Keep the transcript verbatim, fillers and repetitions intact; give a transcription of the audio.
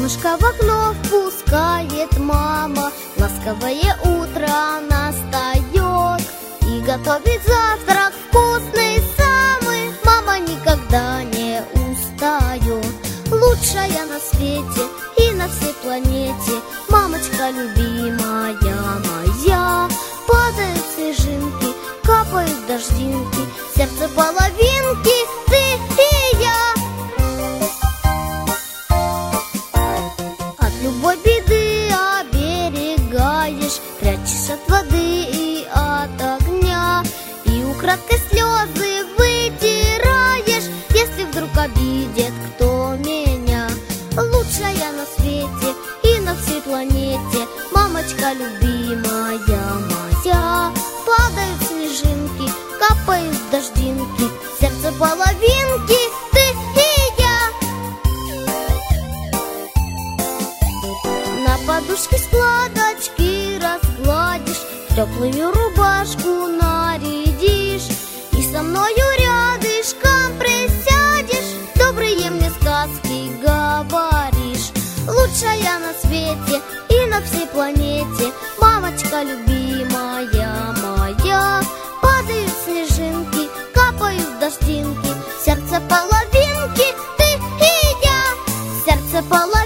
Солнышко в окно впускает мама, ласковое утро настает и готовит завтрак вкусный самый. Мама никогда не устает, лучшая на свете и на всей планете. Мамочка любимая моя. Падают снежинки, капают дождинки, сердце половинки, ты и я. От любой беды оберегаешь, прячешь от воды и от огня, и украдкой слезы вытираешь, если вдруг обидит кто меня. Лучшая на свете и на всей планете, мамочка любимая моя. Падают снежинки, капают дождинки, сердце половинки, ты и я. На подушке складочки разгладишь, теплую рубашку нарядишь, и со мною рядышком присядешь, добрые мне сказки говоришь. Лучшая на свете и на всей планете, мамочка любимая моя. Падают снежинки, капают дождинки, сердце половинки, ты и я. Сердце половинки.